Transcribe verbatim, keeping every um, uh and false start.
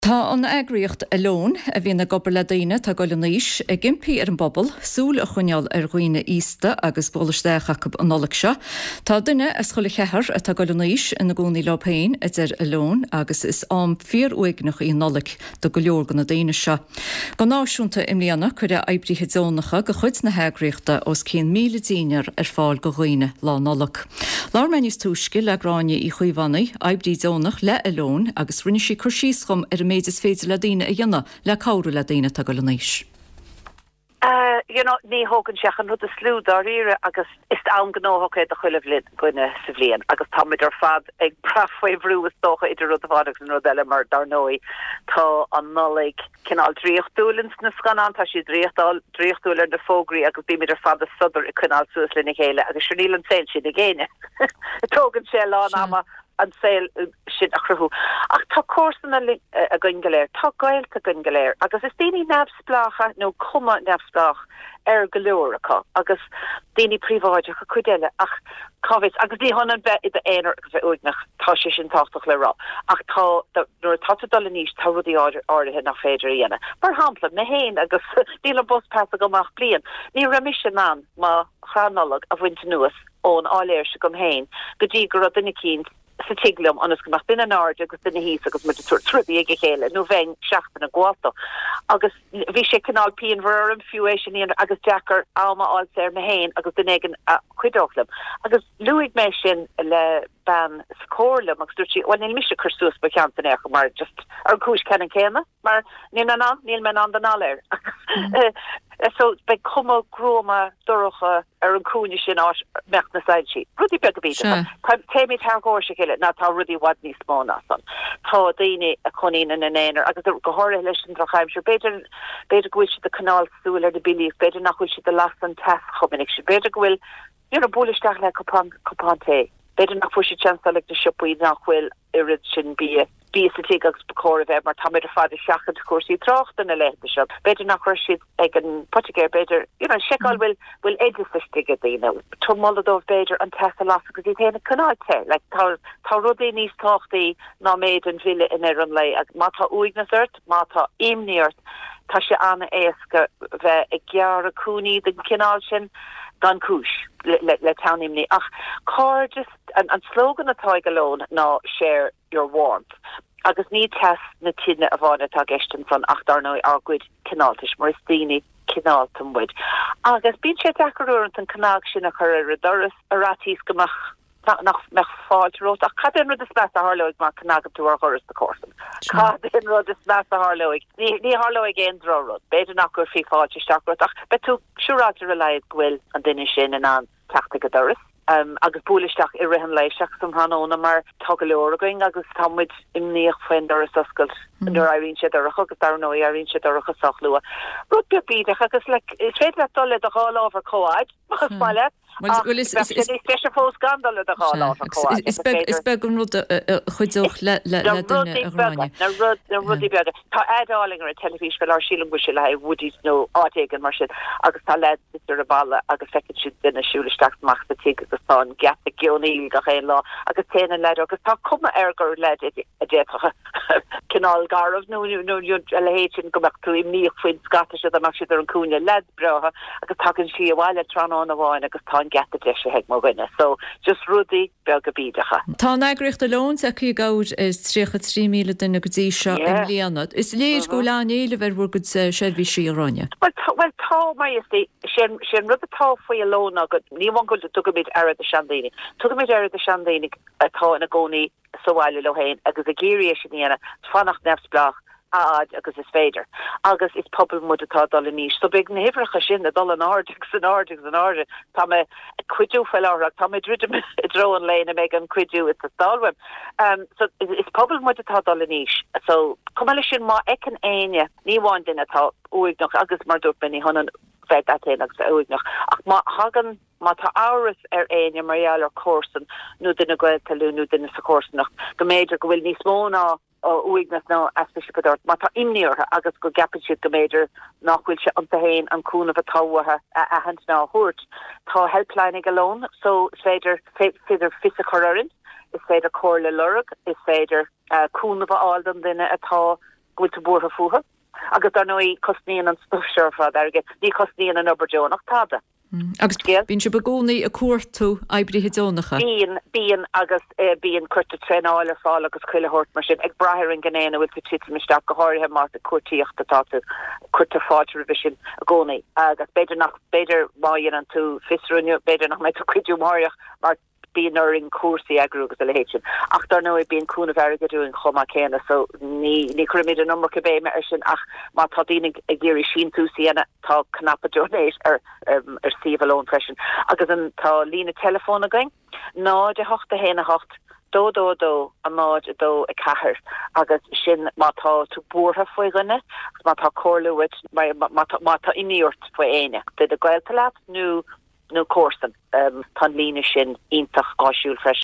Tá an agriocht alone a bhí na gobal le daine tá go níos a gimpí ar an bobbal, súl a chuneal ar roioine ísta agus bolisteach an nolag seo. Tá duine a schola chethir a tá go níos in na gcónaí lopéin a d alone agus is am fíor uignach í nolag do go leor gan na daine seo. Go náisiúnta imlíanana chuir a eibrithe dónacha go chuid na heagriachta os cén míle díinear ar fáil go roioine lá nolag. Lár menis túisce le gráine í chuomhannaí eibrí dónach le alone agus rinne sí chuirsí chum ar méid is féidir le daine a dhéanana le cabhrú le daine tá go níos. Uh, you know, ní hógan seach an rud a slú dar ire agus is an gnóhocha a chuile bhlid goine sa bblion agus táid ar fad ag braffuh brú is dócha idir rud a bhádagus an rud eile mar dar nói tá an nolig cinál dríochtúlins na scanán tá si dríochtúil ar na fógraí agus bí ar fad a sudar i cinál suas le na chéile agus siníl an saoil sin na ggéine. Tógan sé lá ama an saoil sin a chruthú. Ach tá cósan a gungaléir, tá gailta gungaléir, agus is daoine nebsplacha nó cuma nebsplach ar goleoracha, agus daoine príomháideach a chuideile ach cábhid agus dí honan bheith i éonar agus bheith uignach tá sé sin táchtach le rá. Ach tá nuair tá dul níos tá rudí áirithe nach féidir dhéana. Mar hampla me héin agus díla buspá a gomach blian. Ní raimi sin an má chránálag a bhainte nuas ón áléir se gom héin, go dtí go rud duine cín sa tiglum agus gomach bin an áde agus duine híos agus mu trubí ag chéile nó bhain seachtain na gháta. Agus bhí sé canál píon bhar an fiúéis sin agus Jackar alma áil sé me héin agus duine an chuidóchlam. Agus luigh mé sin le ban scólam agus dúirtí bhain níl mise chursús ba cheantain éach mar just ar cúis cean céime mar níl me an níl me an den áir. So be cuma groma dorocha ar an cúne sin á mecht na said si. Rudí be go bí. Téimi tar góir se chéile ná tá rudí wad níos mó ná san. Tá daine a chuín in an éanaar agus go háir leis an trochaim se beidir beidir gohfuil si de canál súil ar de bilíh, beidir nachhfuil si de las an test chominnig si beidir gohfuil ar bolisteach le copánté. Beidir nach fu si chanceleg de sipuí nachhfuil irid sin bí bí sa tí agus becóir bheith mar táid a fád seachad cuasí trocht an a leite se. Beidir nach chuir siad ag an potigéir beidir, you know, seáil bhfuil bhfuil éidiriste daine. Tá moladómh beidir an test a las agus í téanana canáte, le tá rudí níos táchtaí ná méid an bhile in ar an lei ag má tá uignasart, má tá imníart, tá se anna éasca bheith ag gear a cúnaí den cinál sin gan cúis le, le, le townimni. Ach, car just, an, an slogan atá alone ná share your warmth. Agus ní test na tíne a bhána tá gestin san ach darnoi arguid cináltis, mar is daoine cináltam muid. Agus bín sé decarúint an canál sin a chur a doras a ratís gomach nach mech fáilt rot ach cadén rud is best a Harloig mar canagam tú ar choras de cósan. Cadén rud is best a Harloig. Ní ní Harloig éon dró rud. Beidir nach gur fí fáilte steach rud ach betú siúráte reláid gwil an duine sin in an tachta go doras. Um, agus búlisteach i rihan leiseach som hanóna mar tugaléoragaing agus tamid imníoch faoin doras oscailt nuair airíonn sé doracha agus dar nói airíonn sé doracha sachlua. Rud be bídeach agus le is féidir le dul le a gáil ábhar cóáid machas máile. Is fós gandal le a gáil ábhar cóáid. Is be gon rud chuideoch le duine a gráine. Na rud na rudí beag. Tá adálingar a telefís fel ar sílam buisi le woodies nó átégan mar sin agus tá le idir a balla agus fecinn si duine siúlisteachach sa tí agus tá an gap a gcioníil go chéin lá agus téanana leid agus tá cuma airgur leid a détacha cinál garmh nó nó a lehéin gomach tú imníoch faoin scata se amach si ar an cúne leid breha agus tagann si a bhhaile tránán a bháin agus tá an gap a deise heag má bhuine. So just rudí beag go bídecha. Tá neagricht a lóns a chu gáir is trícha trí míle duine go dtí seo im líanad. Is léir go lean éile bhar bhar go seirbhí sí a ráine. Well tá mai is sin sin rud atá faoi a lóna go níhhain go tugamid ar a seandaine. Tugamid ar a seandaine atá in a gcónaí soáile le héin agus a géirí sin íana fannach nefsblach aad agus is féidir. Agus is pobl mud atá dal níos. So big na hifracha sin a dal an ardigs an ardigs an ardig. Tá me cuidú fel árach, tá me dridum i dro an lein a meg an cuidú it a dalwim. Um, so is, is pobl mud atá dal níos. So cumala sin má ecin aine níháin din atá uignach agus mar dúr benni honan fed at agus uignach. Ach má hagan má tá áras ar aine marial ar córsan nó duna gweil talú nó duna sa córsannach. Go méidir go bhfuil níos móna ó uignas ná aspeisi go dort má tá imníortha agus go gapin siad go méidir nachhfuil se an tahéin an cúna bh táhathe a hent ná thuirt. Tá helpline go lón, so féidir féidir fisa chorin, is féidir cóir le lurug, is féidir cúna bh áldam duine atá go to bor fuha agus dar noi cosníon an stofsefa derge ní cosníon an oberjonach tada. Mm. Agus bín se begónaí a cuatú ebrihédónacha. Bíon bíon agus uh, bíon curta trenáil ar fáil agus chuile hort mar sin ag brathir an gnéana bhfuil go tíit misteach go háirthe mar a cuatíocht atáú curta fáid revision a gcónaí agus beidir nach beidir máon an tú fisrúne beidir nach méid cuiidú máireach mar bíon ar in cuasaí agrú agus a lehéin. Ach dar nó bíon cúna bheirgadú in chomá céna so ní ní chuimiid an numar go bé me ar sin ach má tá dínig a ggéirí sin tú síana tá knappa donéis ar um, ar siomh alone freisin agus an tá lína telefón a going ná de hocht a héna hocht dó dó dó a náid a dó a cethir agus sin mátá tú búrtha foioi gunne má tá cóirluid má tá iníort foioi éine de a gailta leat nó nó cósan um, tan lína sin ítach áisiúil freis